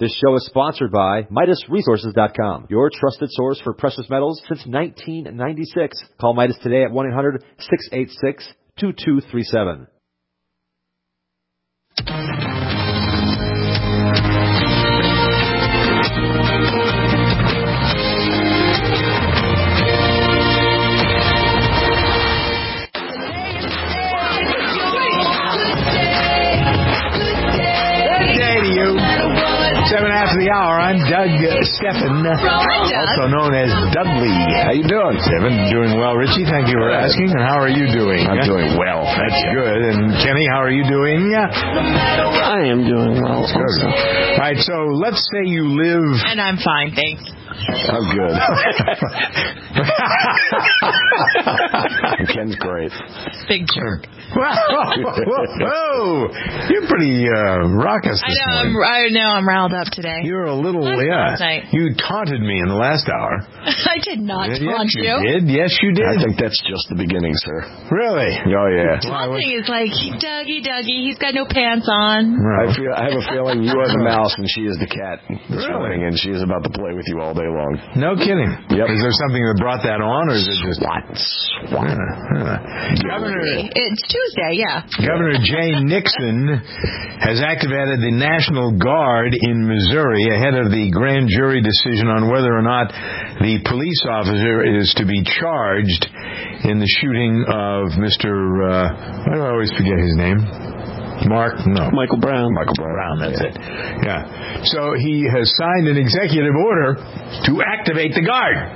This show is sponsored by MidasResources.com, your trusted source for precious metals since 1996. Call Midas today at 1-800-686-2237. After the hour, I'm Doug Steffen, also known as Dudley. How you doing, Steffen? Doing well, Richie. Thank you for asking. And how are you doing? I'm doing well. That's good. And Kenny, how are you doing? I am doing well. Good. All right. So let's say you live. And I'm fine, thanks. I'm good. Ken's great. Big jerk. Whoa! You're pretty raucous this morning. I know. I'm riled up today. You're a little, You taunted me in the last hour. I did not taunt you. Yes, you did. Yes, you did. I think that's just the beginning, sir. Really? Oh, yeah. Taunting is like, Dougie, he's got no pants on. Right. I have a feeling you are the mouse and she is the cat this morning, Really? and she is about to play with you all day long. No kidding. Yep. Is there something that brought that on, or is it just... Swat. It's Tuesday, yeah. Governor Jay Nixon has activated the National Guard in Missouri ahead of the grand jury decision on whether or not the police officer is to be charged in the shooting of Mr. I always forget his name. Michael Brown. Michael Brown, that's it. Yeah. So he has signed an executive order to activate the Guard.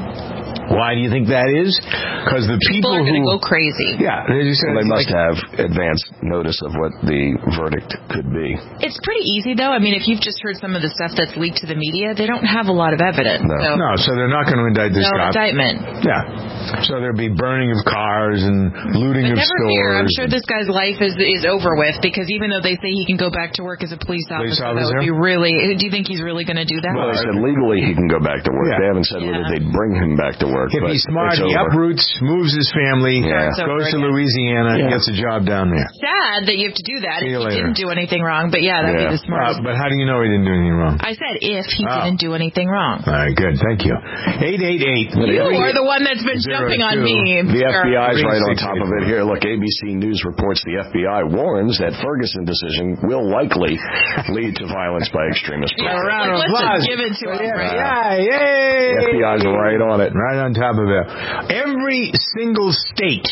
Why do you think that is? Because the people are going to go crazy. Yeah. They must have advance notice of what the verdict could be. It's pretty easy, though. I mean, if you've just heard some of the stuff that's leaked to the media, they don't have a lot of evidence. No, so they're not going to indict this cop. No indictment. Yeah. So there'll be burning of cars and looting of never stores. Fear. I'm sure this guy's life is over with, because even though they say he can go back to work as a police officer, that would be really... Do you think he's really going to do that? Well, they said legally he can go back to work. Yeah. They haven't said whether they'd bring him back to work. If he's smart, he uproots, moves his family, goes to Louisiana, and gets a job down there. Sad that you have to do that if he didn't do anything wrong, but that'd be the smartest. But how do you know he didn't do anything wrong? I said if he didn't do anything wrong. All right, good. Thank you. 888. You are the one that's been jumping on me. The FBI's right on top of it here. Look, ABC News reports the FBI warns that Ferguson decision will likely lead to violence by extremists. Let's just give it to him. Yay! The FBI's right on it. Right on top of it. Every single state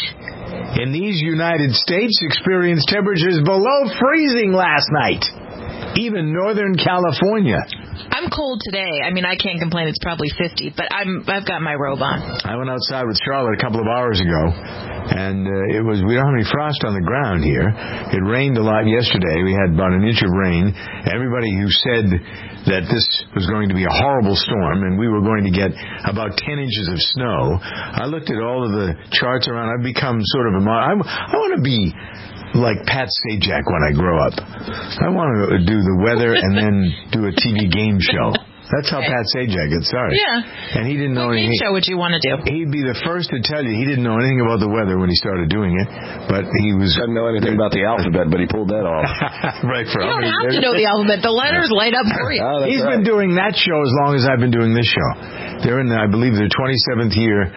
in these United States experienced temperatures below freezing last night. Even Northern California. I'm cold today. I mean, I can't complain. It's probably 50, but I've got my robe on. I went outside with Charlotte a couple of hours ago, and we don't have any frost on the ground here. It rained a lot yesterday. We had about an inch of rain. Everybody who said that this was going to be a horrible storm and we were going to get about 10 inches of snow, I looked at all of the charts around. I've become sort of I want to be like Pat Sajak when I grow up. I want to do the weather and then do a TV game show. That's how Pat Sajak got started. Yeah. And he didn't know anything. What show would you want to do? He'd be the first to tell you he didn't know anything about the weather when he started doing it, but he didn't know anything about the alphabet, but he pulled that off. Right. You don't have to know the alphabet. The letters light up for you. He's been doing that show as long as I've been doing this show. They're in, I believe, their 27th year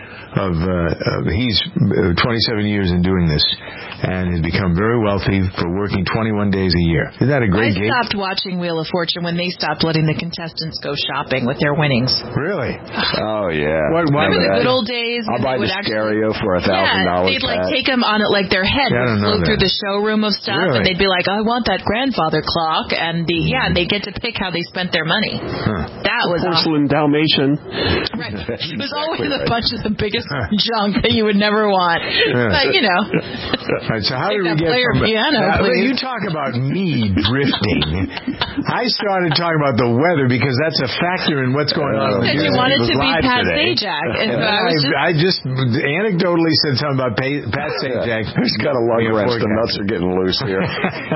he's 27 years in doing this and has become very wealthy for working 21 days a year. Isn't that a great gig? I stopped watching Wheel of Fortune when they stopped letting the contestants go shopping with their winnings. Really? Oh, yeah. Remember the good old days? I'll buy the stereo for $1,000. They'd take them on it like their head would float through the showroom of stuff, and they'd be like, I want that grandfather clock, and they'd get to pick how they spent their money. That was Porcelain Dalmatian. Right. It was always a bunch of the biggest junk that you would never want. But, Right, so how did we get from piano, you talk about me drifting. I started talking about the weather because that's a factor in what's going on. Because you wanted to be Pat Sajak. And I just anecdotally said something about Pat Sajak. Who's got a lung rest? The nuts are getting loose here.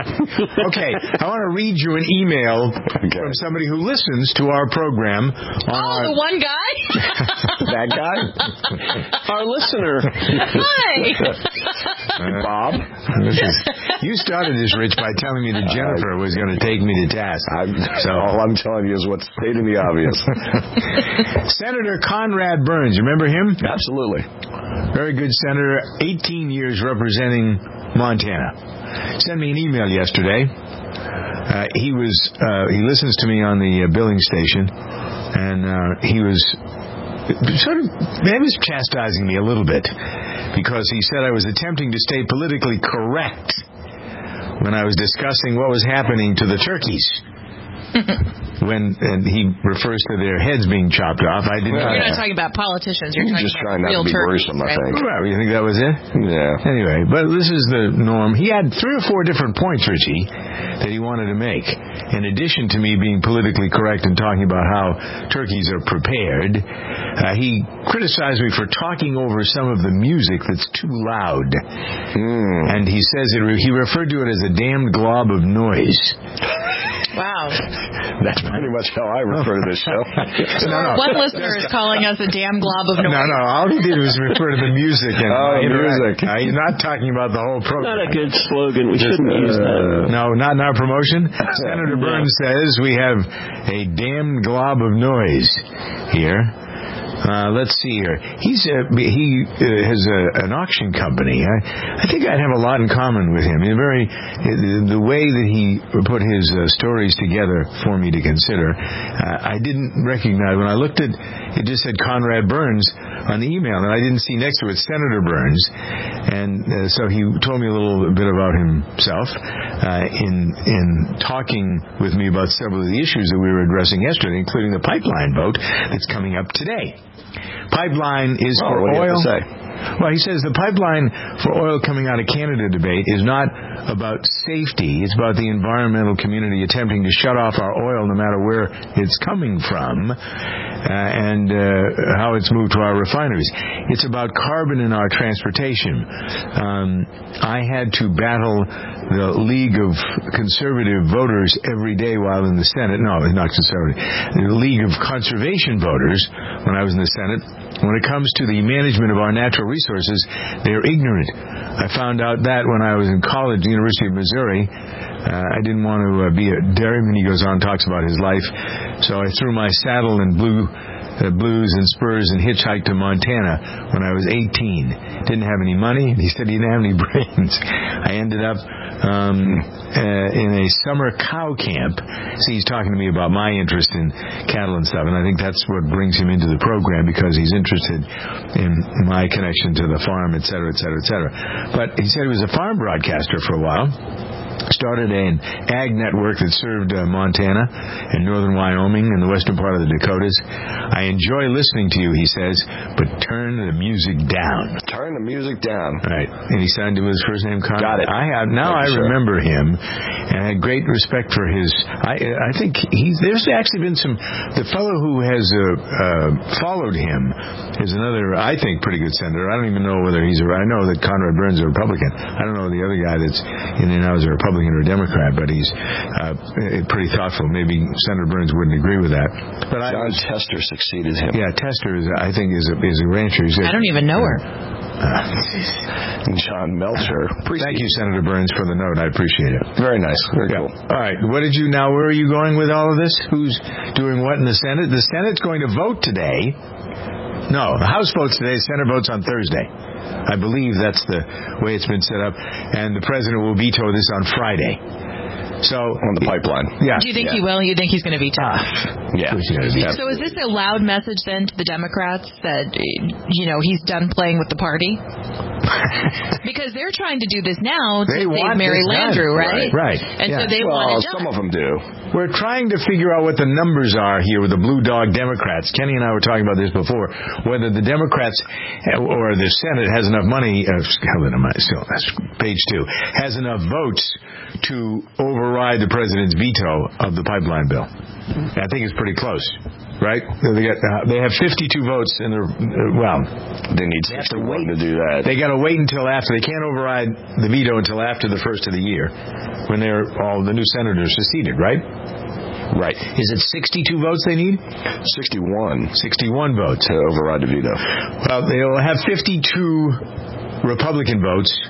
Okay, I want to read you an email from somebody who listens to our program. The one guy? That guy? Our listener. Hi. Bob. You started this, Rich, by telling me that Jennifer was going to take me to task. So all I'm telling you is what's stating the obvious. Senator Conrad Burns, you remember him? Absolutely. Very good senator, 18 years representing Montana. Sent me an email yesterday. He listens to me on the billing station, and he was chastising me a little bit because he said I was attempting to stay politically correct when I was discussing what was happening to the turkeys. And he refers to their heads being chopped off. You're not talking about politicians. You're talking about real turkeys. I think. Well, you think that was it? Yeah. Anyway, but this is the norm. He had 3 or 4 different points, Richie, that he wanted to make. In addition to me being politically correct and talking about how turkeys are prepared, he criticized me for talking over some of the music that's too loud. And he says he referred to it as a damned glob of noise. Wow. That's pretty much how I refer to this show. One listener is calling us a damn glob of noise. No. All he did was refer to the music. And music. He's not talking about the whole program. Not a good slogan. We shouldn't use that. No, not in our promotion. Senator Burns says we have a damned glob of noise here. Let's see here. He has an auction company. I think I'd have a lot in common with him. The way that he put his stories together for me to consider, I didn't recognize. When I looked at it, just said Conrad Burns on the email, and I didn't see next to it Senator Burns. And so he told me a little bit about himself in talking with me about several of the issues that we were addressing yesterday, including the pipeline vote that's coming up today. Pipeline is for oil. What do you have to say? Well, he says the pipeline for oil coming out of Canada debate is not about safety. It's about the environmental community attempting to shut off our oil no matter where it's coming from and how it's moved to our refineries. It's about carbon in our transportation. I had to battle the League of Conservative Voters every day while in the Senate. No, not conservative. The League of Conservation Voters when I was in the Senate. When it comes to the management of our natural resources, they're ignorant. I found out that when I was in college, the University of Missouri. I didn't want to be a dairyman. He goes on, talks about his life. So I threw my saddle and blues and spurs and hitchhiked to Montana when I was 18. Didn't have any money. He said he didn't have any brains. I ended up in a summer cow camp. See, he's talking to me about my interest in cattle and stuff, and I think that's what brings him into the program, because he's interested in my connection to the farm, et cetera, et cetera, et cetera. But he said he was a farm broadcaster for a while. Started an ag network that served Montana and northern Wyoming and the western part of the Dakotas. I enjoy listening to you, he says, but turn the music down. Turn the music down. Right. And he signed it with his first name, Conrad. Got it. I remember him, and I had great respect for his. I think there's actually been some. The fellow who has followed him is another, I think, pretty good senator. I don't even know whether he's I know that Conrad Burns is a Republican. I don't know the other guy that's in there now is a Republican or a Democrat, but he's pretty thoughtful. Maybe Senator Burns wouldn't agree with that. But John Tester succeeded him. Yeah, Tester is a rancher. I don't even know her. John Melcher. Thank you, Senator Burns, for the note. I appreciate it. Very nice. Very cool. All right. Where are you going with all of this? Who's doing what in the Senate? The Senate's going to vote today. No, the House votes today. Senate votes on Thursday. I believe that's the way it's been set up. And the president will veto this on Friday. So on the pipeline. Yeah. Do you think he will? You think he's going to veto? Yeah. So is this a loud message then to the Democrats that, he's done playing with the party? Because they're trying to do this now to save Mary Landrieu, right? Right. And so they want it done. Some of them do. We're trying to figure out what the numbers are here with the Blue Dog Democrats. Kenny and I were talking about this before, whether the Democrats or the Senate has enough money, page 2, has enough votes to override the president's veto of the pipeline bill. I think it's pretty close, right? They have 52 votes in their, they need 61 to do that. They got to wait until after. They can't override the veto until after the first of the year, when all the new senators seceded, right? Right. Is it 62 votes they need? 61. 61 votes to override the veto. Well, they'll have 52 Republican votes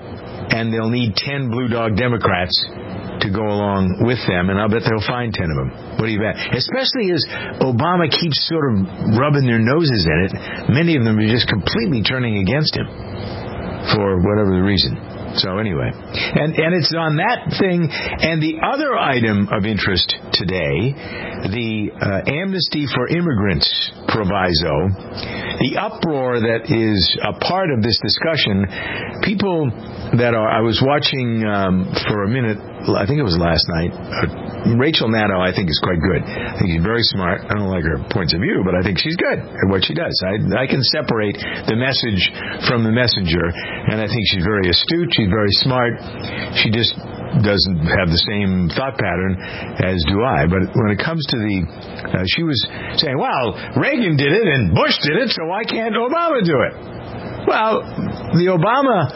and they'll need 10 Blue Dog Democrats to go along with them, and I'll bet they'll find 10 of them. What do you bet? Especially as Obama keeps sort of rubbing their noses in it, many of them are just completely turning against him for whatever the reason. So anyway, and it's on that thing, and the other item of interest today, the amnesty for immigrants proviso, the uproar that is a part of this discussion. People that are, I was watching for a minute, I think it was last night, Rachel Maddow I think is quite good. I think she's very smart. I don't like her points of view, but I think she's good at what she does. I can separate the message from the messenger, and I think she's very astute, she's very smart. She just doesn't have the same thought pattern as do I. But when it comes to the, she was saying, well, Reagan did it and Bush did it, so why can't Obama do it? Well, the Obama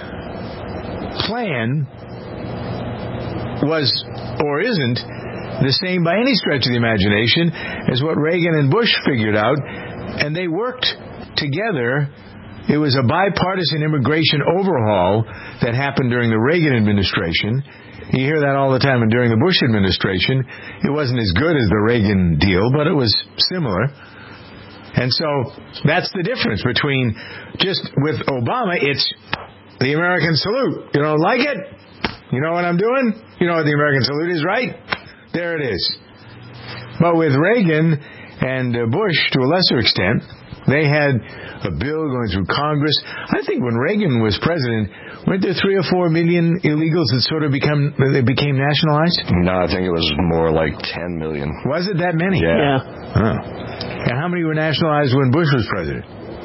plan was, or isn't, the same by any stretch of the imagination as what Reagan and Bush figured out, and they worked together. It was a bipartisan immigration overhaul that happened during the Reagan administration. You hear that all the time, and during the Bush administration, it wasn't as good as the Reagan deal, but it was similar. And so that's the difference between just with Obama, it's the American salute. You don't like it? You know what I'm doing? You know what the American salute is, right? There it is. But with Reagan and Bush, to a lesser extent, they had a bill going through Congress. I think when Reagan was president, weren't there 3 or 4 million illegals that sort of became nationalized? No, I think it was more like 10 million. Was it that many? Yeah. Oh. And how many were nationalized when Bush was president?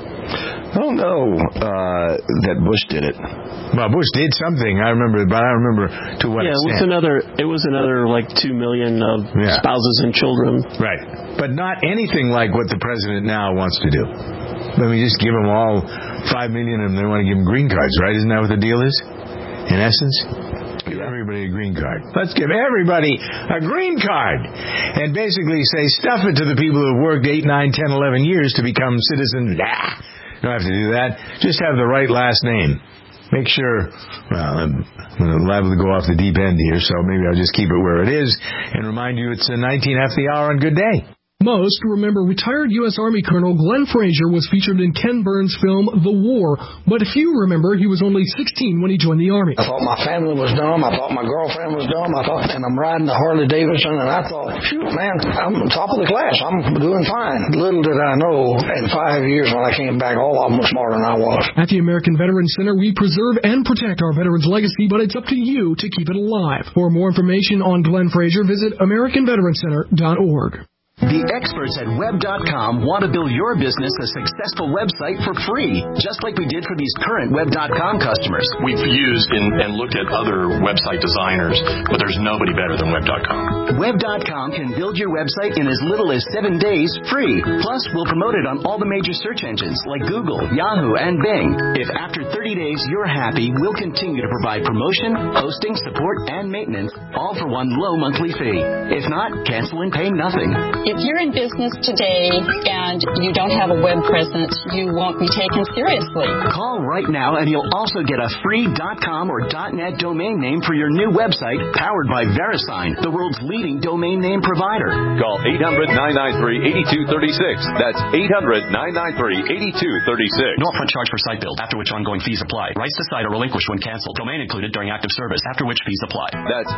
I don't know that Bush did it. Well, Bush did something, I remember, but I don't remember to what extent. It was another like 2 million of spouses and children. Right. But not anything like what the president now wants to do. Let me just give them all 5 million and they want to give them green cards, right? Isn't that what the deal is? In essence? Give everybody a green card. Let's give everybody a green card. And basically say, stuff it to the people who have worked 8, 9, 10, 11 years to become citizens. Nah, you don't have to do that. Just have the right last name. Make sure, well, I'm liable to go off the deep end here, so maybe I'll just keep it where it is and remind you it's 19 after the hour on Good Day. Most remember retired U.S. Army Colonel Glenn Frazier was featured in Ken Burns' film The War, but few remember he was only 16 when he joined the Army. I thought my family was dumb. I thought my girlfriend was dumb. And I'm riding the Harley Davidson, and I thought, shoot, man, I'm top of the class. I'm doing fine. Little did I know, in 5 years when I came back, all of them were smarter than I was. At the American Veterans Center, we preserve and protect our veterans' legacy, but it's up to you to keep it alive. For more information on Glenn Frazier, visit AmericanVeteranCenter.org. The experts at Web.com want to build your business a successful website for free, just like we did for these current Web.com customers. We've used and looked at other website designers, but there's nobody better than Web.com. Web.com can build your website in as little as 7 days free. Plus, we'll promote it on all the major search engines like Google, Yahoo, and Bing. If after 30 days you're happy, we'll continue to provide promotion, hosting, support, and maintenance, all for one low monthly fee. If not, cancel and pay nothing. If you're in business today and you don't have a web presence, you won't be taken seriously. Call right now and you'll also get a free .com or .net domain name for your new website powered by VeriSign, the world's leading domain name provider. Call 800-993-8236. That's 800-993-8236. No upfront charge for site build, after which ongoing fees apply. Rights to site are relinquished when canceled. Domain included during active service, after which fees apply. That's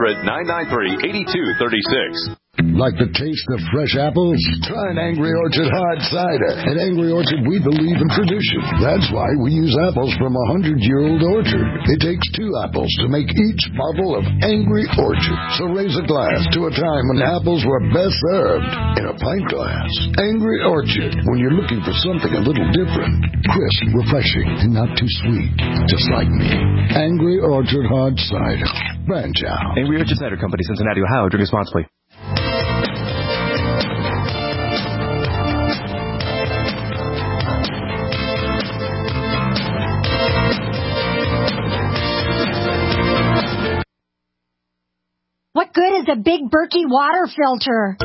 800-993-8236. Like the taste of fresh apples? Try an Angry Orchard hard cider. At Angry Orchard, we believe in tradition. That's why we use apples from a 100-year-old orchard. It takes 2 apples to make each bottle of Angry Orchard. So raise a glass to a time when apples were best served in a pint glass. Angry Orchard, when you're looking for something a little different. Crisp, refreshing, and not too sweet. Just like me. Angry Orchard hard cider. Branch out. Angry Orchard Cider Company, Cincinnati, Ohio. Drink responsibly. What good is a big Berkey water filter?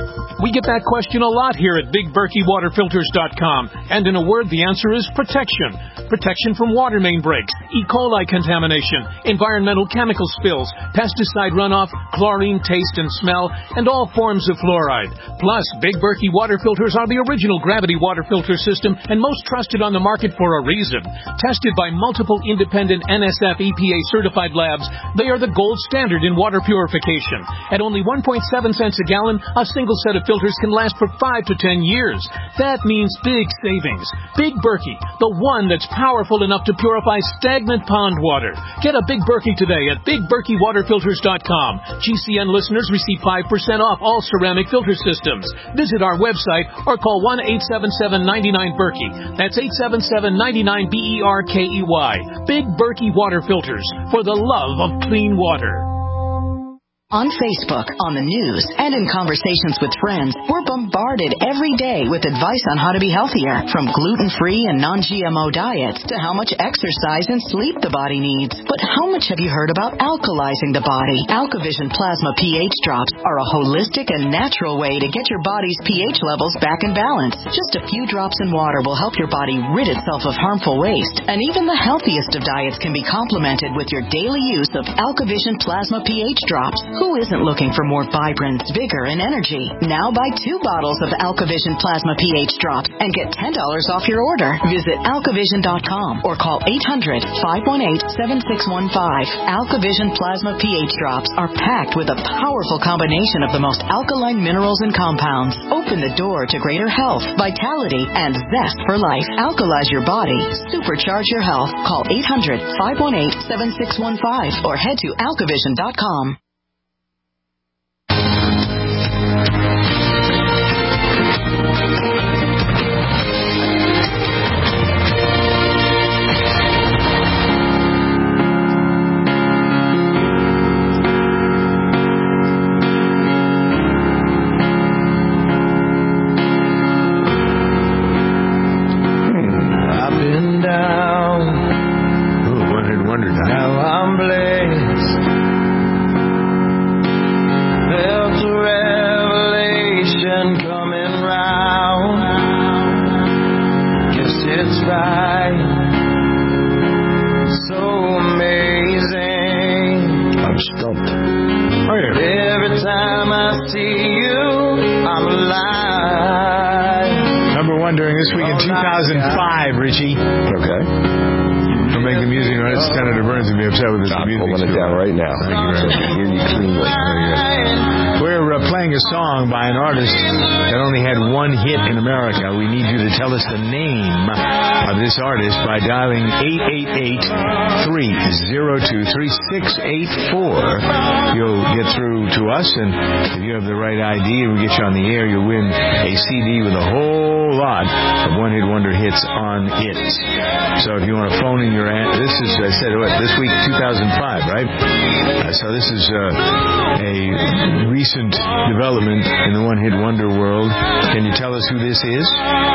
We get that question a lot here at BigBerkeyWaterFilters.com. And in a word, the answer is protection. Protection from water main breaks, E. coli contamination, environmental chemical spills, pesticide runoff, chlorine taste and smell, and all forms of fluoride. Plus, Big Berkey water filters are the original gravity water filter system and most trusted on the market for a reason. Tested by multiple independent NSF EPA certified labs, they are the gold standard in water purification. At only 1.7 cents a gallon, a single set of filters can last for 5 to 10 years. That means big savings. Big Berkey, the one that's powerful enough to purify stagnant pond water. Get a Big Berkey today at BigBerkeyWaterFilters.com. GCN listeners receive 5% off all ceramic filter systems. Visit our website or call 1-877-99-BERKEY. That's 877-99-BERKEY. Big Berkey Water Filters, for the love of clean water. On Facebook, on the news, and in conversations with friends, we're bombarded every day with advice on how to be healthier, from gluten-free and non-GMO diets to how much exercise and sleep the body needs. But how much have you heard about alkalizing the body? AlkaVision Plasma pH drops are a holistic and natural way to get your body's pH levels back in balance. Just a few drops in water will help your body rid itself of harmful waste. And even the healthiest of diets can be complemented with your daily use of AlkaVision Plasma pH drops. Who isn't looking for more vibrance, vigor, and energy? Now buy 2 bottles of AlkaVision Plasma pH drops and get $10 off your order. Visit AlkaVision.com or call 800-518-7615. AlkaVision Plasma pH drops are packed with a powerful combination of the most alkaline minerals and compounds. Open the door to greater health, vitality, and zest for life. Alkalize your body. Supercharge your health. Call 800-518-7615 or head to AlkaVision.com. Song by an artist that only had one hit in America. We need you to tell us the name of this artist by dialing 888-302-3684. You'll get through to us, and if you have the right ID and we get you on the air, you'll win a CD with a whole lot of one-hit wonder hits on it. So if you want to phone in your this is, I said, this week 2005, right? So this is a recent development in the one-hit wonder world. Can you tell us who this is?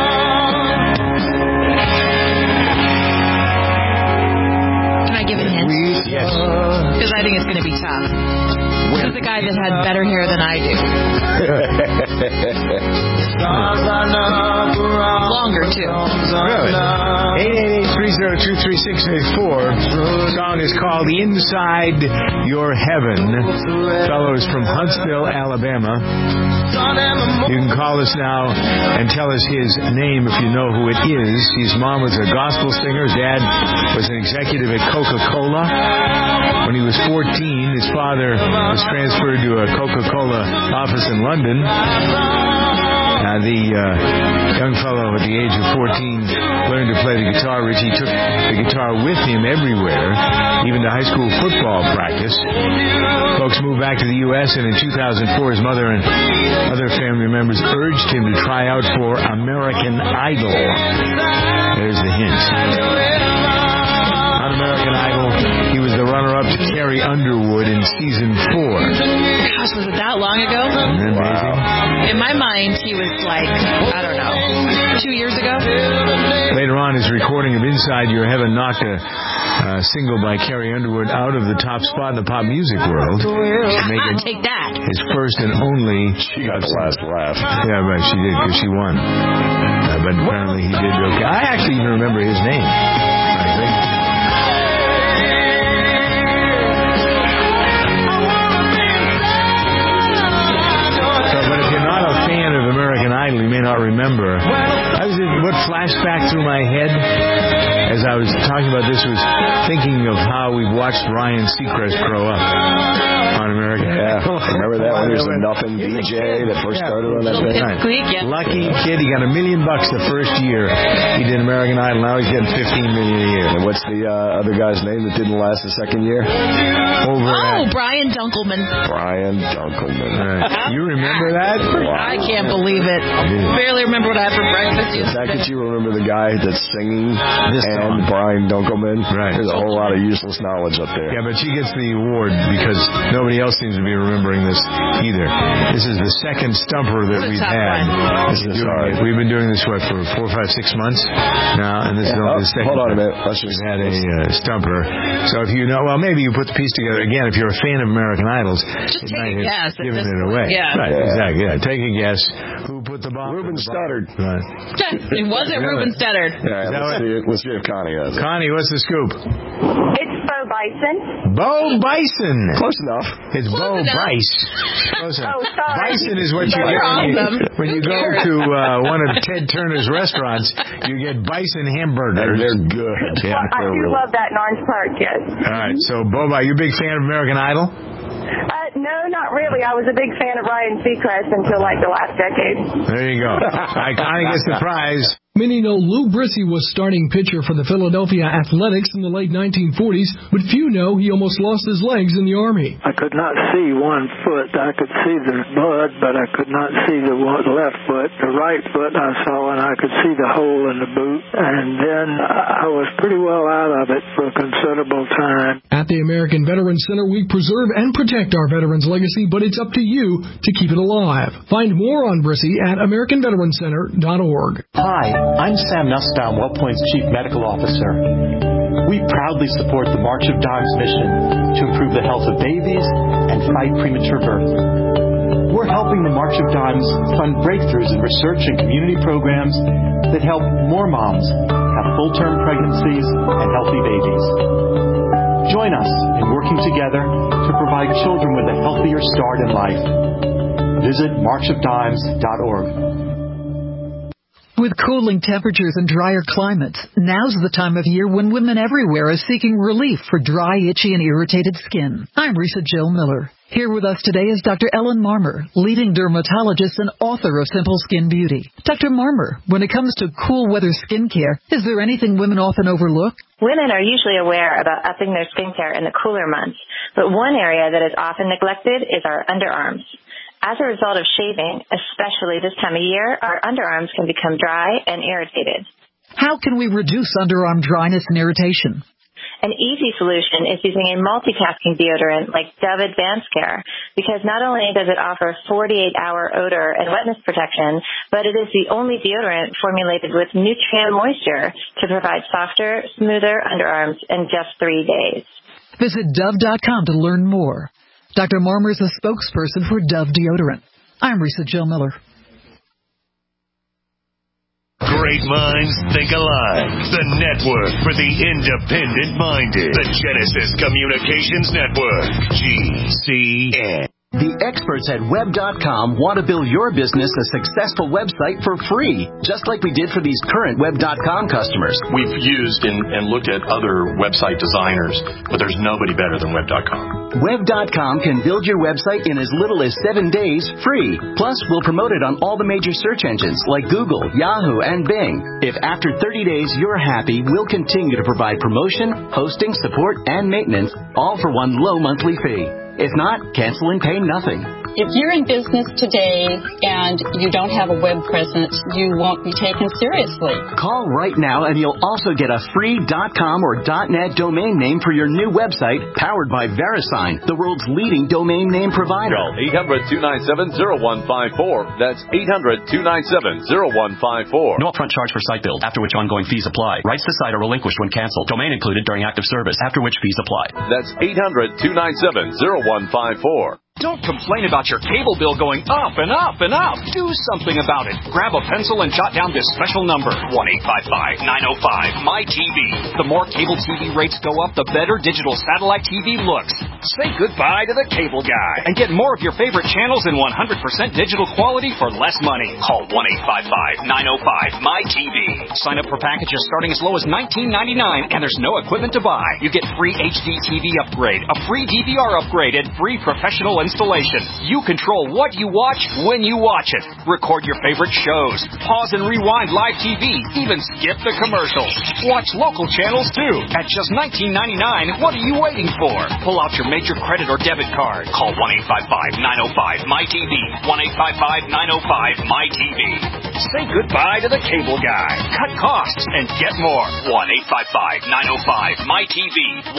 Can I give a hint? Yes. Because I think it's going to be tough. This is a guy that had better hair than I do. Longer, too. Really? 888-302-3684. The song is called Inside Your Heaven. Fellow is from Huntsville, Alabama. You can call us now and tell us his name if you know who it is. His mom was a gospel singer. His dad was an executive at Coca-Cola. When he was 14, his father was transferred to a Coca-Cola office in London. The young fellow at the age of 14 learned to play the guitar. Richie took the guitar with him everywhere, even to high school football practice. Folks moved back to the U.S., and in 2004, his mother and other family members urged him to try out for American Idol. There's the hint. On American American Idol. He was the runner-up to Carrie Underwood in season 4. Gosh, was it that long ago? Isn't that amazing? In my mind, he was like, I don't know, 2 years ago? Later on, his recording of Inside Your Heaven knocked a single by Carrie Underwood out of the top spot in the pop music world. Take that. His first and only... She got the last laugh. Yeah, right, she did, because she won. But apparently he did okay. I actually even remember his name, I think. But if you're not a fan of American Idol, you may not remember. What flashed back through my head as I was talking about this was thinking of how we watched Ryan Seacrest grow up on American Idol. Remember that when he was the Nothing DJ that first started on that thing? Right. Lucky kid, he got $1 million the first year he did American Idol. Now he's getting $15 million a year. And what's the other guy's name that didn't last the second year? Brian Dunkelman. Brian Dunkelman. Right. You remember that? I can't believe it. Barely remember what I had for breakfast yesterday. The fact that you remember the guy that's singing and Brian Dunkelman, right? There's a whole lot of useless knowledge up there. Yeah, but she gets the award because nobody else seems to be remembering this either. This is the second stumper that we've had. We've been doing this, for 4, 5, 6 months now, and this is only the second. Hold on a minute. We've had a stumper. So if you know, well, maybe you put the piece together again. If you're a fan of American Idols, just take a guess. Giving it away. Yeah. Right, exactly. Yeah. Take a guess. Who put the bomb? Ruben Studdard. Right. It wasn't Ruben Studdard. Yeah, let's see if Connie has it. Connie, what's the scoop? It's Bo Bison. Bo Bison. Close enough. It's Bo Bice. Oh, sorry. Bison is what you get when you go to one of Ted Turner's restaurants. You get bison hamburgers. And they're good. Yeah, I do love that in Orange Park, yes. All right. So, Bo, are you a big fan of American Idol? No, not really. I was a big fan of Ryan Seacrest until like the last decade. There you go. Connie gets the prize. Many know Lou Brissy was starting pitcher for the Philadelphia Athletics in the late 1940s, but few know he almost lost his legs in the Army. I could not see one foot. I could see the blood, but I could not see the left foot. The right foot I saw, and I could see the hole in the boot. And then I was pretty well out of it for a considerable time. At the American Veterans Center, we preserve and protect our veterans' legacy, but it's up to you to keep it alive. Find more on Brissy at AmericanVeteranCenter.org. Hi. I'm Sam Nussbaum, WellPoint's Chief Medical Officer. We proudly support the March of Dimes mission to improve the health of babies and fight premature birth. We're helping the March of Dimes fund breakthroughs in research and community programs that help more moms have full-term pregnancies and healthy babies. Join us in working together to provide children with a healthier start in life. Visit marchofdimes.org. With cooling temperatures and drier climates, now's the time of year when women everywhere are seeking relief for dry, itchy, and irritated skin. I'm Risa Jill Miller. Here with us today is Dr. Ellen Marmer, leading dermatologist and author of Simple Skin Beauty. Dr. Marmer, when it comes to cool weather skincare, is there anything women often overlook? Women are usually aware about upping their skincare in the cooler months, but one area that is often neglected is our underarms. As a result of shaving, especially this time of year, our underarms can become dry and irritated. How can we reduce underarm dryness and irritation? An easy solution is using a multitasking deodorant like Dove Advanced Care, because not only does it offer 48-hour odor and wetness protection, but it is the only deodorant formulated with Nutrient Moisture to provide softer, smoother underarms in just 3 days. Visit Dove.com to learn more. Dr. Marmer is a spokesperson for Dove Deodorant. I'm Risa Jill Miller. Great minds think alike. The network for the independent-minded. The Genesis Communications Network. GCN. The experts at Web.com want to build your business a successful website for free, just like we did for these current Web.com customers. We've used and looked at other website designers, but there's nobody better than Web.com. Web.com can build your website in as little as 7 days free. Plus, we'll promote it on all the major search engines like Google, Yahoo, and Bing. If after 30 days you're happy, we'll continue to provide promotion, hosting, support, and maintenance, all for one low monthly fee. If not, cancel and pay nothing. If you're in business today and you don't have a web presence, you won't be taken seriously. Call right now and you'll also get a free .com or .net domain name for your new website powered by VeriSign, the world's leading domain name provider. Call 800-297-0154. That's 800-297-0154. No upfront charge for site build, after which ongoing fees apply. Rights to site are relinquished when canceled. Domain included during active service, after which fees apply. That's 800-297-0154. Don't complain about your cable bill going up and up and up. Do something about it. Grab a pencil and jot down this special number, 1-855-905-MY-TV. The more cable TV rates go up, the better digital satellite TV looks. Say goodbye to the cable guy and get more of your favorite channels in 100% digital quality for less money. Call 1-855-905-MY-TV. Sign up for packages starting as low as $19.99, and there's no equipment to buy. You get free HD TV upgrade, a free DVR upgrade, and free professional installation. You control what you watch when you watch it. Record your favorite shows. Pause and rewind live TV. Even skip the commercials. Watch local channels too. At just $19.99, what are you waiting for? Pull out your major credit or debit card. Call 1-855-905-MY-TV. 1-855-905-MY-TV. Say goodbye to the cable guy. Cut costs and get more. 1-855-905-MY-TV.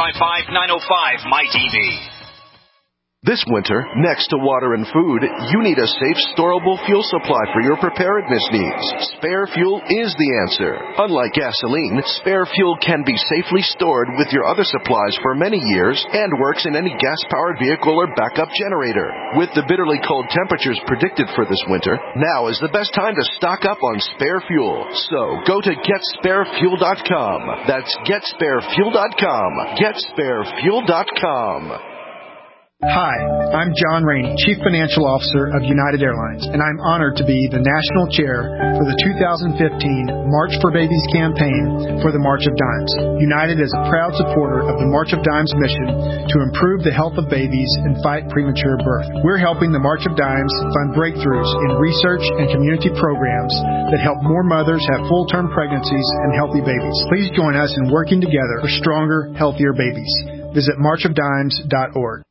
1-855-905-MY-TV. This winter, next to water and food, you need a safe, storable fuel supply for your preparedness needs. Spare Fuel is the answer. Unlike gasoline, Spare Fuel can be safely stored with your other supplies for many years and works in any gas-powered vehicle or backup generator. With the bitterly cold temperatures predicted for this winter, now is the best time to stock up on Spare Fuel. So, go to GetSpareFuel.com. That's GetSpareFuel.com. GetSpareFuel.com. Hi, I'm John Rainey, Chief Financial Officer of United Airlines, and I'm honored to be the National Chair for the 2015 March for Babies campaign for the March of Dimes. United is a proud supporter of the March of Dimes mission to improve the health of babies and fight premature birth. We're helping the March of Dimes fund breakthroughs in research and community programs that help more mothers have full-term pregnancies and healthy babies. Please join us in working together for stronger, healthier babies. Visit marchofdimes.org.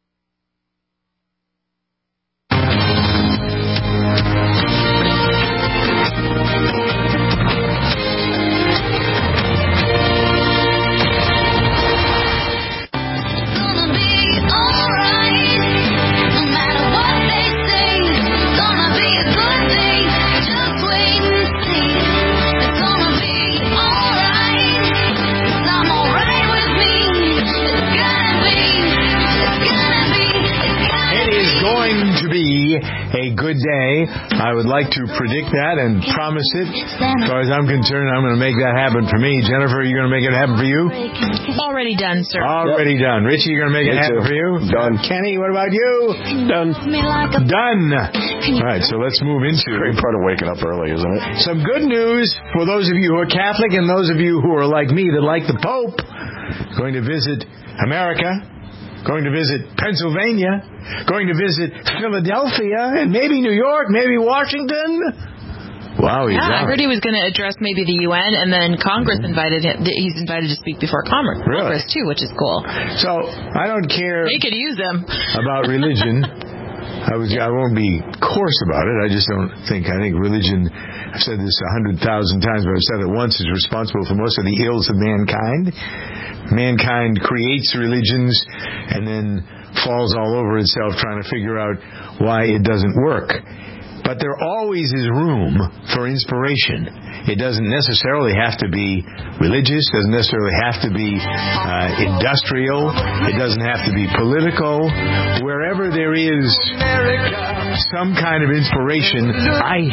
A good day. I would like to predict that and promise it. As far as I'm concerned, I'm going to make that happen for me. Jennifer, are you going to make it happen for you? Already done, sir. Already done. Richie, you going to make it happen for you? Done. Kenny, what about you? Done. Done. All right, so let's move into it. Great part of waking up early, isn't it? Some good news for those of you who are Catholic and those of you who are like me that like the Pope. Going to visit America. Going to visit Pennsylvania, going to visit Philadelphia, and maybe New York, maybe Washington. Wow, he's I heard he was going to address maybe the UN, and then Congress invited him. He's invited to speak before Congress, too, which is cool. So, I don't care. They could use him. About religion. I won't be coarse about it. I think religion, I've said this 100,000 times, but I've said it once, is responsible for most of the ills of mankind. Mankind creates religions and then falls all over itself trying to figure out why it doesn't work. But there always is room for inspiration. It doesn't necessarily have to be religious, doesn't necessarily have to be industrial, it doesn't have to be political. Wherever there is some kind of inspiration, I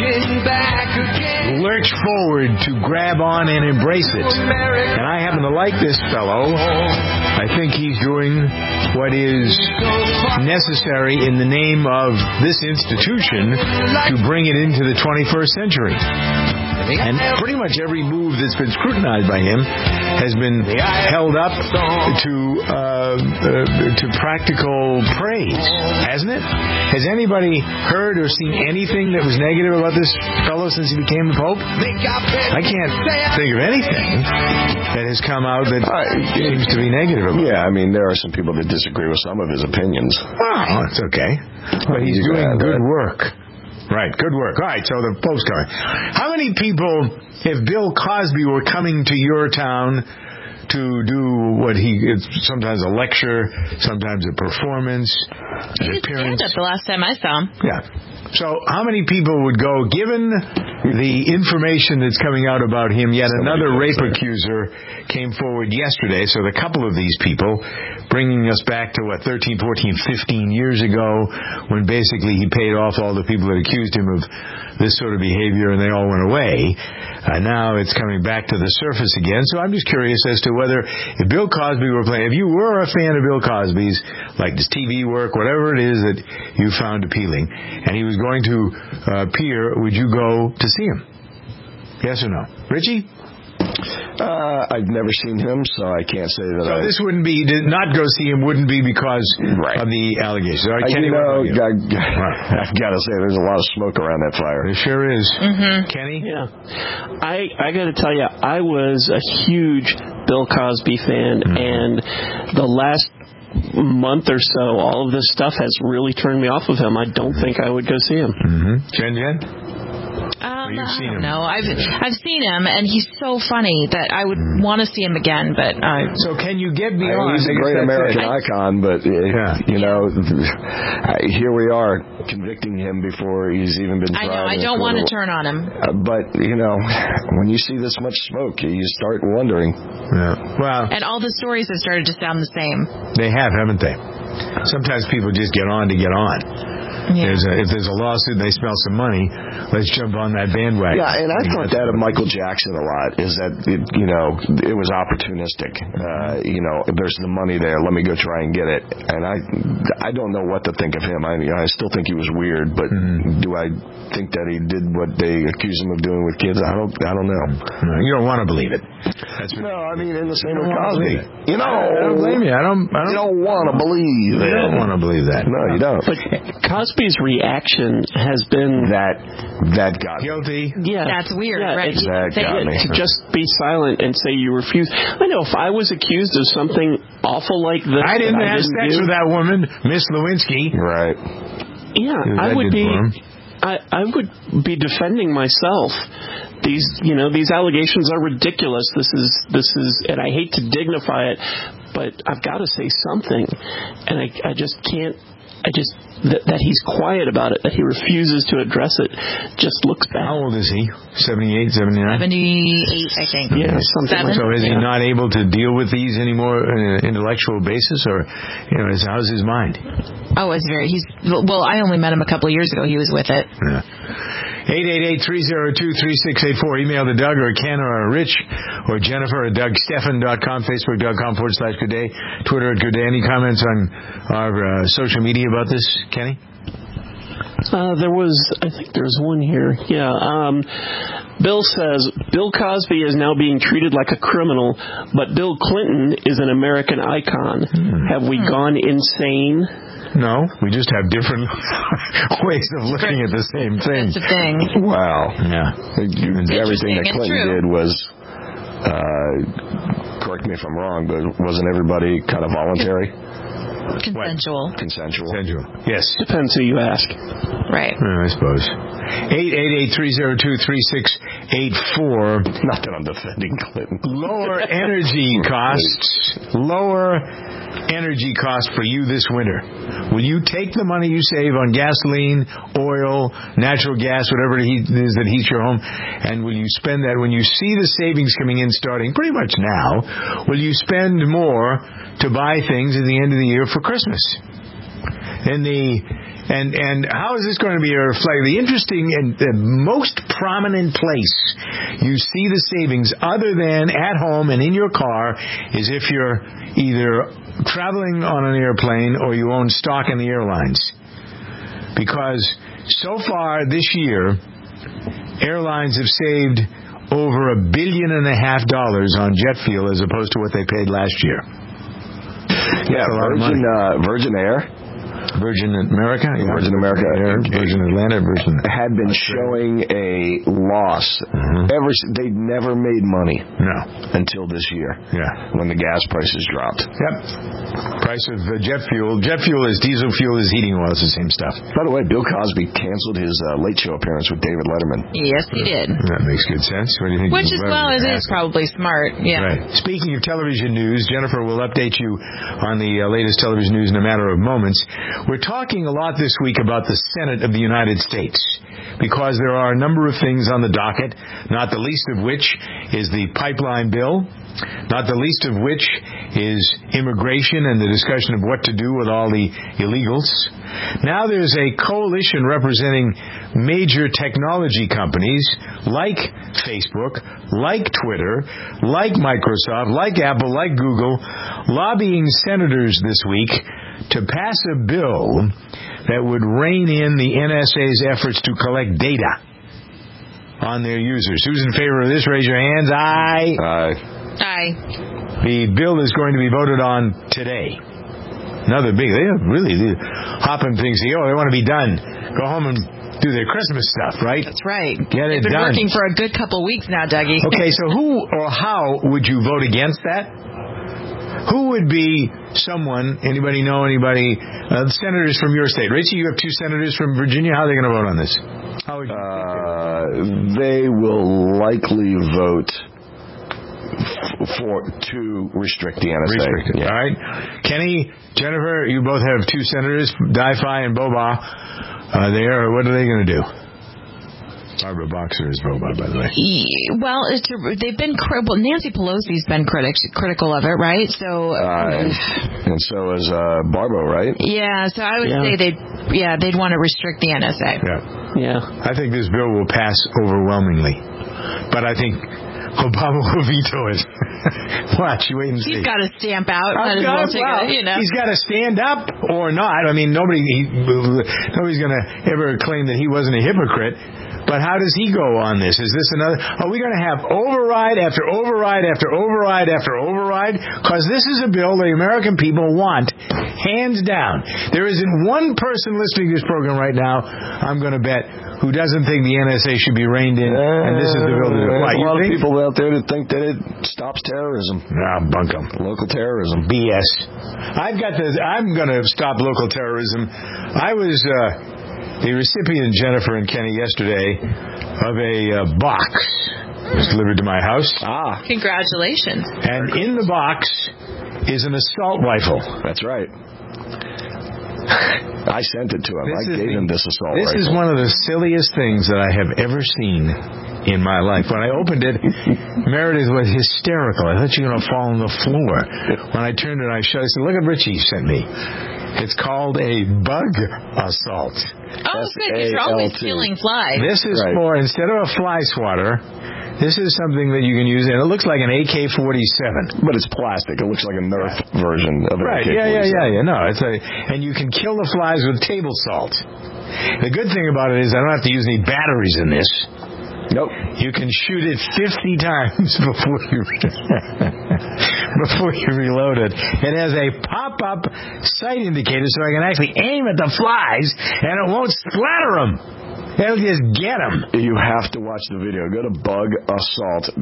lurch forward to grab on and embrace it. And I happen to like this fellow. I think he's doing what is necessary in the name of this institution to bring it into the 21st century. And pretty much every move that's been scrutinized by him has been held up to practical praise, hasn't it? Has anybody heard or seen anything that was negative about this fellow since he became the Pope? I can't think of anything that has come out that seems to be negative about it. Yeah, I mean, there are some people that disagree with some of his opinions. Well, that's okay. But he's doing good work. Right, good work. All right, so the Pope's coming. How many people, if Bill Cosby were coming to your town to do what it's sometimes a lecture, sometimes a performance, an appearance? He did stand-up the last time I saw him. Yeah. So how many people would go, given the information that's coming out about him, yet another rape accuser came forward yesterday, so the couple of these people, bringing us back to, 13, 14, 15 years ago, when basically he paid off all the people that accused him of this sort of behavior and they all went away. Now it's coming back to the surface again, so I'm just curious as to whether if Bill Cosby were playing, if you were a fan of Bill Cosby's, like his TV work, whatever it is that you found appealing, and he was going to appear, would you go to see him? Yes or no? Richie? I've never seen him, so I can't say that. So this wouldn't be, not go see him wouldn't be because of the allegations. All right, Kenny, I've got to say there's a lot of smoke around that fire. There sure is. Mm-hmm. Kenny? Yeah. I got to tell you, I was a huge Bill Cosby fan, and the last month or so, all of this stuff has really turned me off of him. I don't think I would go see him. Jen? I don't know. I've seen him, and he's so funny that I would want to see him again. But so can you get beyond? He's a great American icon, but here we are convicting him before he's even been tried. I know. I don't want to turn on him. But when you see this much smoke, you start wondering. Yeah. Well, and all the stories have started to sound the same. They have, haven't they? Sometimes people just get on to get on. Yeah. If there's a lawsuit and they smell some money, let's jump on that bandwagon. Yeah, and I thought that of Michael Jackson a lot, is that, it was opportunistic. There's the money there, let me go try and get it. And I don't know what to think of him. I still think he was weird, but do I think that he did what they accuse him of doing with kids? I don't know. No, you don't want to believe it. I mean, in the same with Cosby. I don't blame you. You don't want to believe it. You don't want to believe that. No, you don't. But Cosby's reaction has been that got guilty. Yeah, that's weird. Yeah, right? To just be silent and say you refuse. I know if I was accused of something awful like this, I didn't have sex with that woman, Miss Lewinsky. Right. Yeah, I would be. I would be defending myself. These allegations are ridiculous. This is, and I hate to dignify it, but I've got to say something, and I just can't. That he's quiet about it, that he refuses to address it, just looks bad. How old is he? 78, 79? 78, I think. Yeah, something like that. So is he not able to deal with these anymore on an intellectual basis, or how's his mind? Oh, well, I only met him a couple of years ago. He was with it. Yeah. 888-302-3684. Email to Doug or Ken or Rich or Jennifer at DougStephan.com, Facebook.com/GoodDay, Twitter at GoodDay. Any comments on our social media about this, Kenny? I think there's one here. Yeah. Bill says, Bill Cosby is now being treated like a criminal, but Bill Clinton is an American icon. Have we gone insane? No, we just have different ways of looking at the same thing. That's the thing. Wow. Yeah. Everything that Clinton did was, correct me if I'm wrong, but wasn't everybody kind of voluntary? Consensual. Consensual. Yes. Depends who you ask. Right. I suppose. 888-302-3684. Not that I'm defending Clinton. Lower energy costs. Lower energy costs for you this winter. Will you take the money you save on gasoline, oil, natural gas, whatever it is that heats your home, and will you spend that when you see the savings coming in starting pretty much now? Will you spend more to buy things at the end of the year for Christmas? And how is this going to be reflected? The interesting and the most prominent place you see the savings other than at home and in your car is if you're either traveling on an airplane or you own stock in the airlines. Because so far this year, airlines have saved over $1.5 billion on jet fuel as opposed to what they paid last year. Yeah, Virgin Air. Virgin America? Yeah. Virgin America. Virgin Atlantic. Virgin had been showing a loss. They'd never made money. No. Until this year. Yeah. When the gas prices dropped. Yep. Price of jet fuel. Jet fuel is diesel fuel is heating oil. It's the same stuff. By the way, Bill Cosby canceled his Late Show appearance with David Letterman. Yes, he did. That makes good sense. What do you think? Which is, well, it is probably smart. Yeah. Right. Speaking of television news, Jennifer will update you on the latest television news in a matter of moments. We're talking a lot this week about the Senate of the United States because there are a number of things on the docket, not the least of which is the pipeline bill, not the least of which is immigration and the discussion of what to do with all the illegals. Now there's a coalition representing major technology companies like Facebook, like Twitter, like Microsoft, like Apple, like Google, lobbying senators this week to pass a bill that would rein in the NSA's efforts to collect data on their users. Who's in favor of this? Raise your hands. Aye. Aye. Aye. The bill is going to be voted on today. Another big, they really hopping things. They want to be done. Go home and do their Christmas stuff, right? That's right. Get it done. They've been working for a good couple weeks now, Dougie. Okay, so who or how would you vote against that? Who would be someone, anybody know anybody, senators from your state? Richie, you have two senators from Virginia. How are they going to vote on this? How would you they will likely vote to restrict the NSA. Restrict it. Yeah. All right. Kenny, Jennifer, you both have two senators, Di-Fi and Boba, there. What are they going to do? Barbara Boxer is Boba, by the way. Well, they've been Nancy Pelosi's been critical of it, right? So and so is Barbara, right? Yeah. So I would say they'd want to restrict the NSA. Yeah. I think this bill will pass overwhelmingly, but I think Obama will veto it. Watch, you wait and see. He's got to stamp out. He's got to stand up or not. I mean, nobody's going to ever claim that he wasn't a hypocrite. But how does he go on this? Is this another? Are we going to have override after override after override after override? Because this is a bill the American people want, hands down. There isn't one person listening to this program right now, I'm going to bet, who doesn't think the NSA should be reined in, and this is the bill to do it. There's a lot of people out there that think that it stops terrorism. Nah, bunk them. Local terrorism. BS. I'm going to stop local terrorism. I was the recipient, Jennifer and Kenny, yesterday of a box. It was delivered to my house. Congratulations. And in the box is an assault rifle. That's right. I sent it to him. I gave him this assault rifle. This is one of the silliest things that I have ever seen in my life. When I opened it, Meredith was hysterical. I thought you were going to fall on the floor. When I turned it, I shut it. I said, look at Richie sent me. It's called a bug assault. Oh, good. You're always killing flies. This is for, instead of a fly swatter, this is something that you can use, and it looks like an AK-47. But it's plastic. It looks like a Nerf version of an AK-47. Yeah. No, and you can kill the flies with table salt. The good thing about it is I don't have to use any batteries in this. Nope. You can shoot it 50 times before you reload it. It has a pop-up sight indicator so I can actually aim at the flies and it won't splatter them. It'll just get them. You have to watch the video. Go to BugAssault,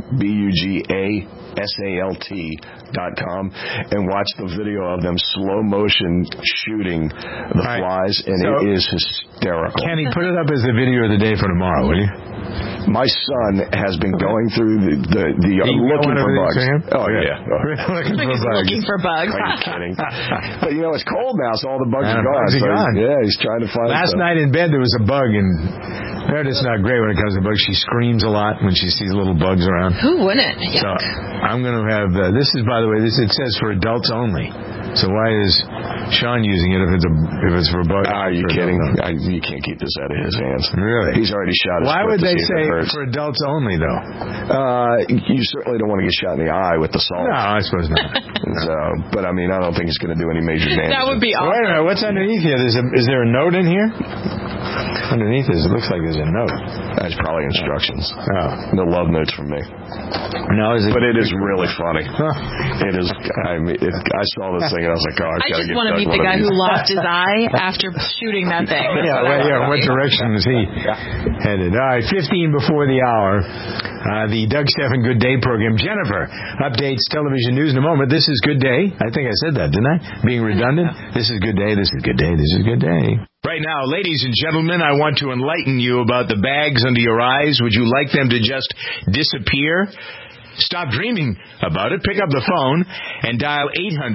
BUGASALT.com, and watch the video of them slow motion shooting the flies, and it is hysterical. Kenny, put it up as the video of the day for tomorrow, will you? My son has been going through the looking for bugs. Oh, yeah. Looking for bugs. Are you kidding? But, it's cold now, so all the bugs are gone. Yeah, he's trying to find Last night in bed, there was a bug, and Meredith's not great when it comes to bugs. She screams a lot when she sees little bugs around. Who wouldn't? So I'm going to have, this is, by the way, it says for adults only. So why is Sean using it if it's for bugs? Are you kidding? You can't keep this out of his hands. Really? He's already shot his Why would they say for adults only, though? You certainly don't want to get shot in the eye with the salt. No, I suppose not. But I don't think it's going to do any major damage. That would be awesome. Wait a minute, what's underneath here? Is there a note in here? underneath this, it looks like there's a note. That's probably instructions. Oh. No love notes from me. No, is it? But it is really funny. It is. I saw this thing and I was like, oh, I just want to meet the guy who lost his eye after shooting that thing. What direction is he headed? All right, 15 before the hour. The Doug Stephan Good Day program. Jennifer updates television news in a moment. This is Good Day. I think I said that, didn't I? Being redundant. This is Good Day. This is Good Day. This is Good Day. Right now, ladies and gentlemen, I want to enlighten you about the bags under your eyes. Would you like them to just disappear? Stop dreaming about it. Pick up the phone and dial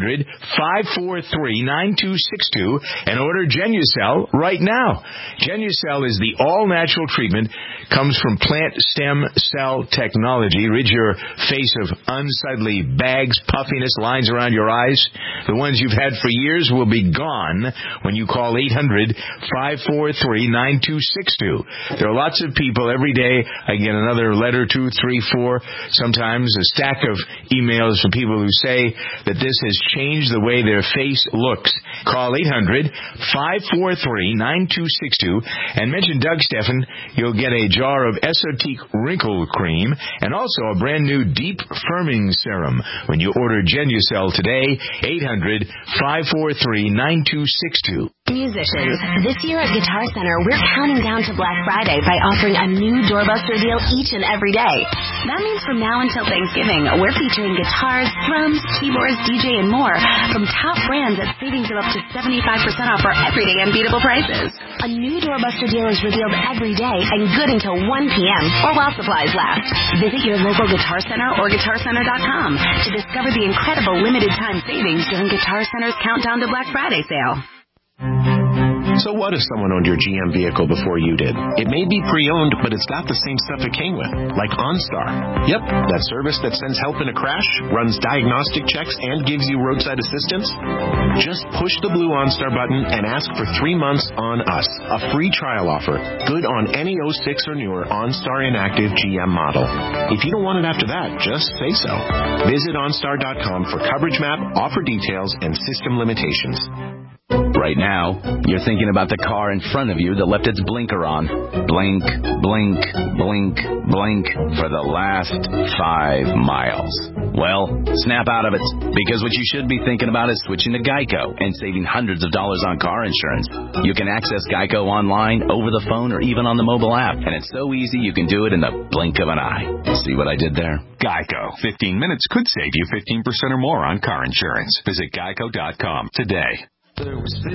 800-543-9262 and order Genucel right now. Genucel is the all-natural treatment. Comes from plant stem cell technology. Rid your face of unsightly bags, puffiness, lines around your eyes. The ones you've had for years will be gone when you call 800-543-9262. There are lots of people every day. I get another letter, 2, 3, 4, sometimes a stack of emails from people who say that this has changed the way their face looks. Call 800-543-9262 and mention Doug Stephan. You'll get a jar of Esotique Wrinkle Cream and also a brand new Deep Firming Serum when you order Genucel today. 800-543-9262. Musicians, this year at Guitar Center, we're counting down to Black Friday by offering a new doorbuster deal each and every day. That means from now until Thanksgiving, we're featuring guitars, drums, keyboards, DJ, and more from top brands at savings of up to 75% off our everyday unbeatable prices. A new doorbuster deal is revealed every day and good until 1 p.m. or while supplies last. Visit your local Guitar Center or GuitarCenter.com to discover the incredible limited-time savings during Guitar Center's Countdown to Black Friday sale. So what if someone owned your GM vehicle before you did? It may be pre-owned, but it's got the same stuff it came with, like OnStar. Yep, that service that sends help in a crash, runs diagnostic checks, and gives you roadside assistance. Just push the blue OnStar button and ask for 3 months on us, a free trial offer, good on any 06 or newer OnStar inactive GM model. If you don't want it after that, just say so. Visit OnStar.com for coverage map, offer details, and system limitations. Right now, you're thinking about the car in front of you that left its blinker on. Blink, blink, blink, blink for the last 5 miles. Well, snap out of it, because what you should be thinking about is switching to Geico and saving hundreds of dollars on car insurance. You can access Geico online, over the phone, or even on the mobile app, and it's so easy you can do it in the blink of an eye. See what I did there? Geico. 15 minutes could save you 15% or more on car insurance. Visit geico.com today. All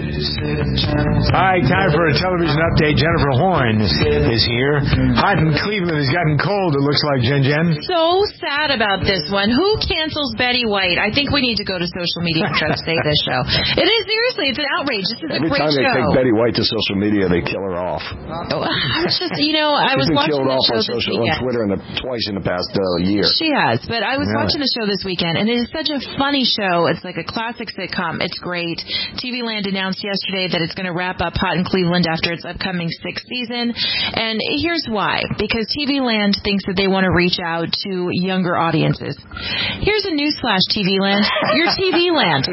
right, time for a television update. Jennifer Horn is here. Hot in Cleveland has gotten cold, it looks like, Jen. So sad about this one. Who cancels Betty White? I think we need to go to social media and try to save this show. It is, seriously, it's an outrage. This is a great show. Every time they take Betty White to social media, they kill her off. I was just, I was watching the show this weekend. On Twitter twice in the past year. She has, but I was watching the show this weekend, and it is such a funny show. It's like a classic sitcom. It's great. TV Land announced yesterday that it's going to wrap up Hot in Cleveland after its upcoming 6th season. And here's why. Because TV Land thinks that they want to reach out to younger audiences. Here's a newsflash, TV Land. You're TV Land.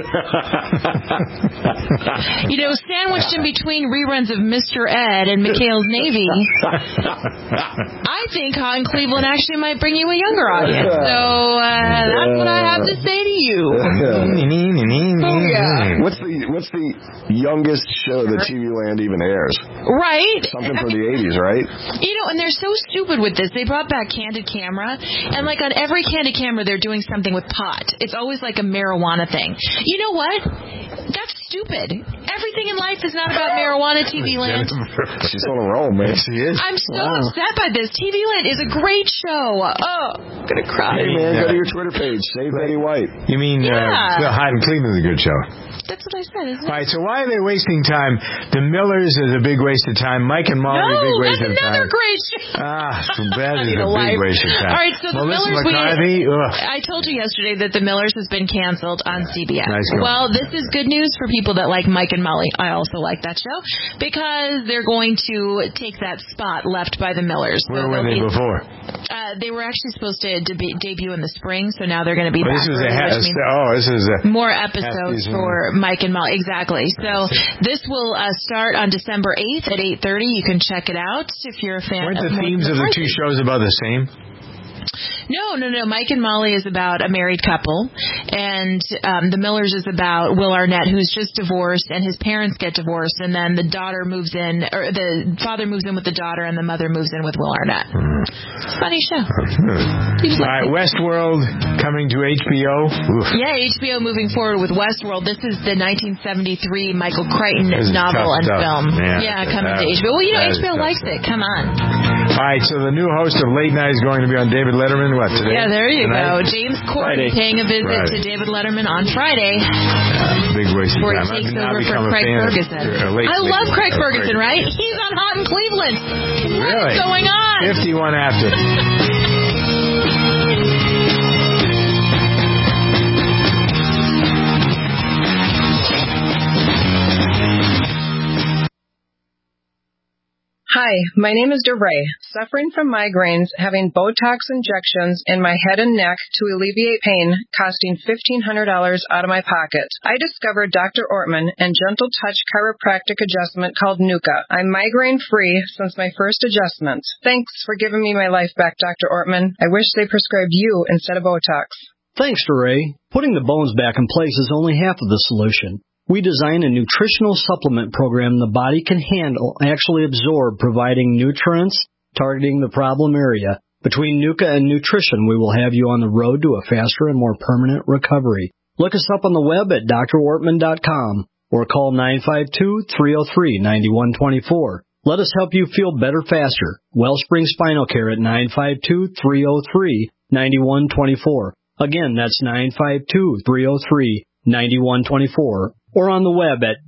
Sandwiched in between reruns of Mr. Ed and McHale's Navy, I think Hot in Cleveland actually might bring you a younger audience. So that's what I have to say to you. What's the youngest show that TV Land even airs? Right. Something from the 80s, right? And they're so stupid with this. They brought back Candid Camera, and like on every Candid Camera, they're doing something with pot. It's always like a marijuana thing. You know what? That's stupid. Everything in life is not about marijuana, TV Land. She's on a roll, man. She is. I'm so upset by this. TV Land is a great show. Oh, I'm going to cry. Hey, man, go to your Twitter page. Save Betty White. You mean Hot in Cleveland is a good show? That's what I said, isn't it? All right, so why are they wasting time? The Millers is a big waste of time. Mike and Molly, a big waste of time. Another great show. That is a big waste of time. All right, so Melissa the Millers, McCarthy, I told you yesterday that the Millers has been canceled on CBS. Nice well, this is good news for people that like Mike and Molly, I also like that show, because they're going to take that spot left by the Millers. Where were they before? They were actually supposed to debut in the spring, so now they're going to be back. This is more episodes for Mike and Molly. Exactly. So this will start on December 8th at 8:30. You can check it out if you're a fan. Weren't the themes of the two shows about the same? No. Mike and Molly is about a married couple, and The Millers is about Will Arnett, who's just divorced, and his parents get divorced, and then the father moves in with the daughter, and the mother moves in with Will Arnett. It's a funny show. All right, Westworld coming to HBO. Oof. Yeah, HBO moving forward with Westworld. This is the 1973 Michael Crichton novel and film. Coming to HBO. Well, HBO likes it. Come on. All right, so the new host of Late Night is going to be on David Letterman. What, today? Yeah, there you go. James Corden paying a visit to David Letterman on Friday. Big waste of time. Before he takes over for Craig Ferguson. I love Craig Ferguson, right? He's on Hot in Cleveland. What is going on? 51 after. Hi, my name is DeRay. Suffering from migraines, having Botox injections in my head and neck to alleviate pain, costing $1,500 out of my pocket. I discovered Dr. Ortman and Gentle Touch chiropractic adjustment called Nuka. I'm migraine-free since my first adjustment. Thanks for giving me my life back, Dr. Ortman. I wish they prescribed you instead of Botox. Thanks, DeRay. Putting the bones back in place is only half of the solution. We design a nutritional supplement program the body can handle, actually absorb, providing nutrients, targeting the problem area. Between Nuka and nutrition, we will have you on the road to a faster and more permanent recovery. Look us up on the web at drortman.com or call 952-303-9124. Let us help you feel better faster. Wellspring Spinal Care at 952-303-9124. Again, that's 952-303-9124. Or on the web at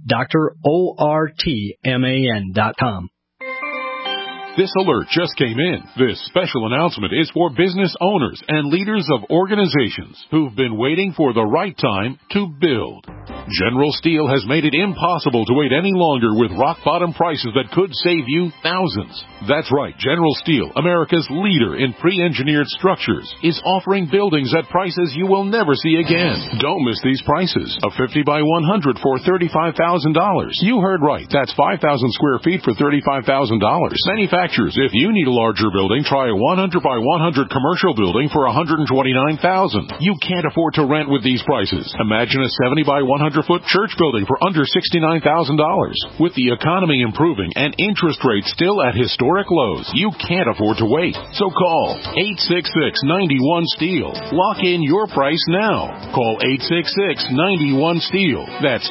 drortman.com. This alert just came in. This special announcement is for business owners and leaders of organizations who've been waiting for the right time to build. General Steel has made it impossible to wait any longer with rock-bottom prices that could save you thousands. That's right, General Steel, America's leader in pre-engineered structures, is offering buildings at prices you will never see again. Don't miss these prices. A 50 by 100 for $35,000. You heard right. That's 5,000 square feet for $35,000. Manufacturers, if you need a larger building, try a 100 by 100 commercial building for $129,000. You can't afford to rent with these prices. Imagine a 70 by 100-foot church building for under $69,000. With the economy improving and interest rates still at historic lows, you can't afford to wait. So call 866-91-STEEL. Lock in your price now. Call 866-91-STEEL. That's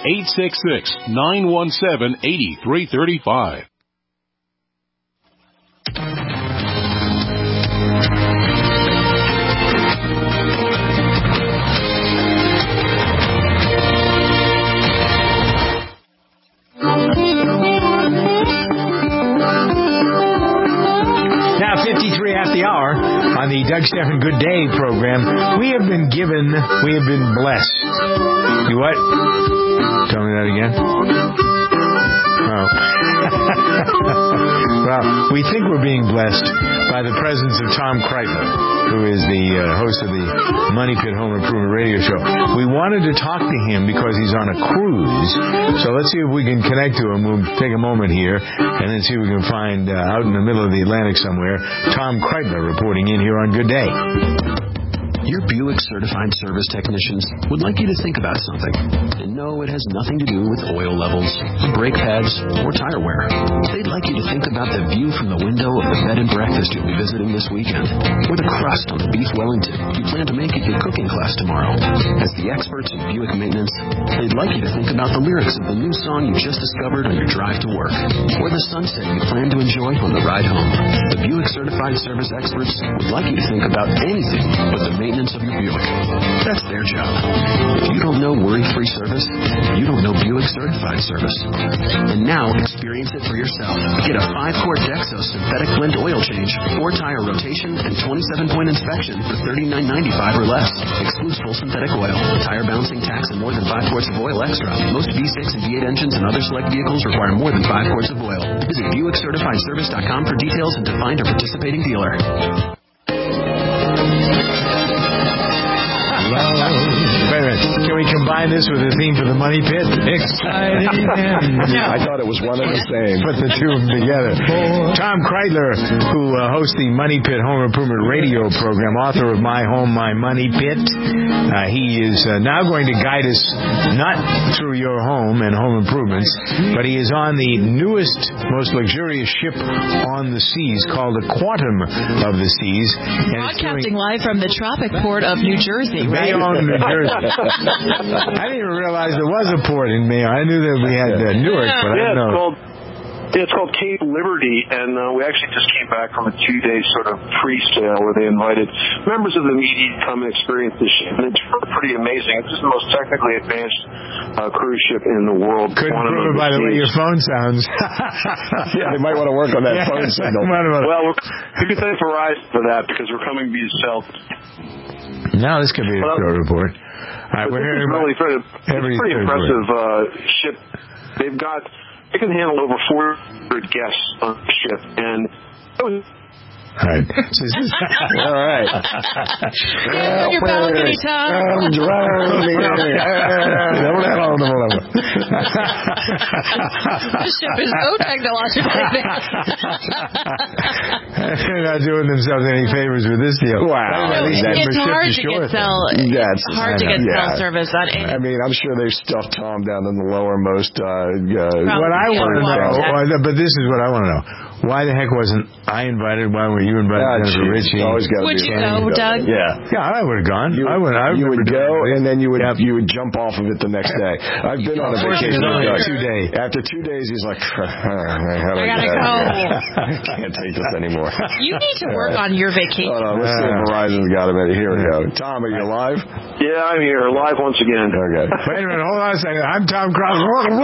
866-917-8335. Now 53 after the hour on the Doug Stephan Good Day program. We have been blessed. You what? Tell me that again. Oh. Well, we think we're being blessed by the presence of Tom Kreitler, who is the host of the Money Pit Home Improvement Radio Show. We wanted to talk to him because he's on a cruise, so let's see if we can connect to him. We'll take a moment here and then see if we can find out in the middle of the Atlantic somewhere, Tom Kreitler reporting in here on Good Day. Your Buick certified service technicians would like you to think about something. And no, it has nothing to do with oil levels, brake pads, or tire wear. They'd like you to think about the view from the window of the bed and breakfast you'll be visiting this weekend, or the crust on the beef Wellington you plan to make at your cooking class tomorrow. As the experts in Buick maintenance, they'd like you to think about the lyrics of the new song you just discovered on your drive to work, or the sunset you plan to enjoy on the ride home. The Buick certified service experts would like you to think about anything but the maintenance maintenance of your Buick. That's their job. If you don't know worry-free service, you don't know Buick Certified Service. And now, experience it for yourself. Get a 5-quart Dexos synthetic blend oil change, 4-tire rotation, and 27-point inspection for $39.95 or less. Excludes full synthetic oil, tire bouncing tax, and more than 5 quarts of oil extra. Most V6 and V8 engines and other select vehicles require more than 5 quarts of oil. Visit BuickCertifiedService.com for details and to find a participating dealer. Wait a minute. Can we combine this with the theme for the Money Pit? Exciting. I thought it was one and the same. Put the two of them together. Tom Kreitler, who hosts the Money Pit Home Improvement Radio program, author of My Home, My Money Pit. He is now going to guide us not through your home and home improvements, but he is on the newest, most luxurious ship on the seas called the Quantum of the Seas. Broadcasting live from the tropic port of New Jersey, right? Bayonne, New Jersey. I didn't even realize there was a port in Mayo. I knew that we had Newark, but I didn't know. It's called Cape Liberty, and we actually just came back from a 2-day sort of pre-sale where they invited members of the media to come and experience the ship. And it's pretty amazing. It's the most technically advanced cruise ship in the world. Couldn't prove it by the way your phone sounds. Yeah, they might want to work on that phone signal. Well, we can thank Verizon for that because we're coming to be sell. Now this could be a show report. All right, we're hearing really pretty impressive ship. They can handle over 400 guests on the ship, and all right. All right. On your balcony, Tom. I'm drowning. This ship is so technologically advanced. They're not doing themselves any favors with this deal. Wow. It's hard to get cell service on any. I mean, I'm sure they stuffed Tom down in the lowermost. What I want to know, but this is what I want to know. Why the heck wasn't I invited? Why were you invited? Jennifer Ritchie. Would you go, Doug? Yeah, I would have gone. You would go, and then you would jump off of it the next day. I've been on a vacation with Doug. After 2 days, he's like, I gotta go. I can't take this anymore. You need to work on your vacation. Hold on, let's see if Verizon's got him. Here we go. Tom, are you live? Yeah, I'm here, live once again. Okay. Wait a minute, hold on a second. I'm Tom Cross.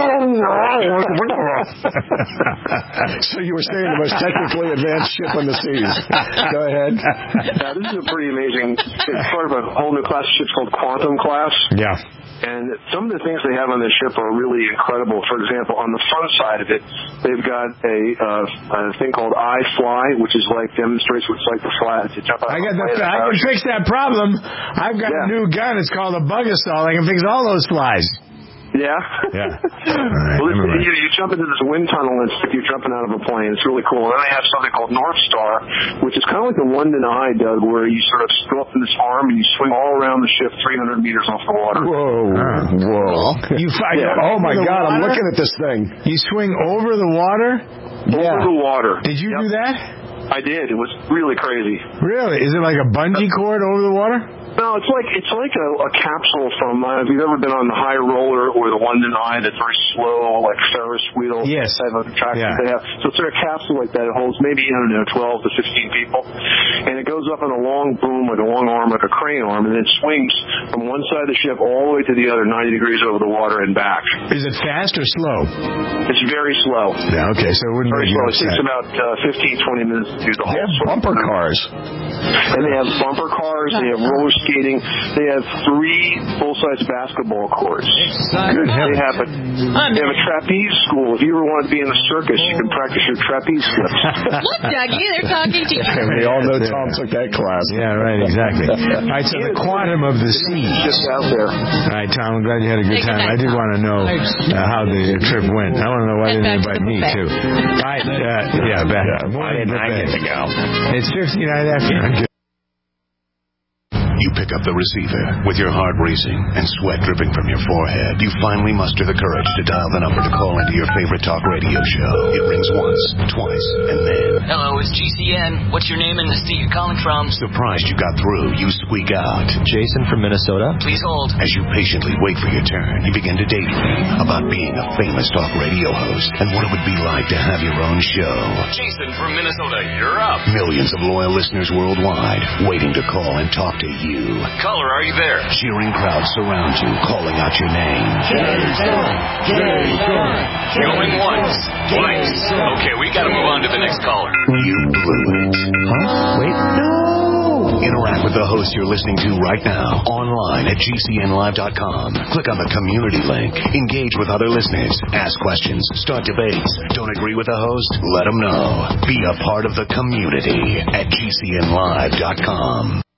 So you were saying the most technically advanced ship on the seas. Go ahead. Yeah, this is a pretty amazing. It's part of a whole new class of ships called Quantum Class. Yeah. And some of the things they have on this ship are really incredible. For example, on the front side of it, they've got a thing called iFly, which is demonstrates what it's like to fly. To jump out. I can fix that problem. I've got a new gun. It's called a bug assault. I can fix all those flies. Yeah? Yeah. Right, well, you jump into this wind tunnel and it's like you're jumping out of a plane. It's really cool. And then they have something called North Star, which is kind of like the London Eye, Doug, where you sort of go up in this arm and you swing all around the ship 300 meters off the water. Whoa. Oh, my God. I'm looking at this thing. You swing over the water? Over the water. Did you do that? I did. It was really crazy. Really? Is it like a bungee cord over the water? No, it's like a capsule from. If you've ever been on the High Roller or the London Eye, that's very slow, like Ferris wheel type of attraction they have. So it's a capsule like that. It holds maybe 12 to 15 people, and it goes up in a long boom, like a long arm, like a crane arm, and it swings from one side of the ship all the way to the other, 90 degrees over the water and back. Is it fast or slow? It's very slow. Yeah. Okay. So it wouldn't very be slow. It takes about 15-20 minutes to do the whole. They have bumper cars. And they have bumper cars. They have roller skating. They have 3 full-size basketball courts. Good they have a trapeze school. If you ever want to be in the circus, you can practice your trapeze flips. Look, Dougie, they're talking to you. We all know Tom took that class. Yeah, right, exactly. All right, so the Quantum of the Sea. Just out there. All right, Tom, I'm glad you had a good time. I did want to know how the trip went. I want to know why they didn't invite me, too. All right, back. I get to go. It's 59 after. You pick up the receiver with your heart racing and sweat dripping from your forehead. You finally muster the courage to dial the number to call into your favorite talk radio show. It rings once, twice, and then... Hello, it's GCN. What's your name and the state you're calling from? Surprised you got through, you squeak out. Jason from Minnesota. Please hold. As you patiently wait for your turn, you begin to daydream about being a famous talk radio host and what it would be like to have your own show. Jason from Minnesota, you're up. Millions of loyal listeners worldwide waiting to call and talk to you. you. Caller, are you there? Cheering crowds surround you, calling out your name. Going once, twice. Okay, we gotta move on to the next caller. You blew it. Huh? Wait, no! Interact with the host you're listening to right now, online at GCNlive.com. Click on the community link. Engage with other listeners. Ask questions. Start debates. Don't agree with the host? Let them know. Be a part of the community at GCNlive.com.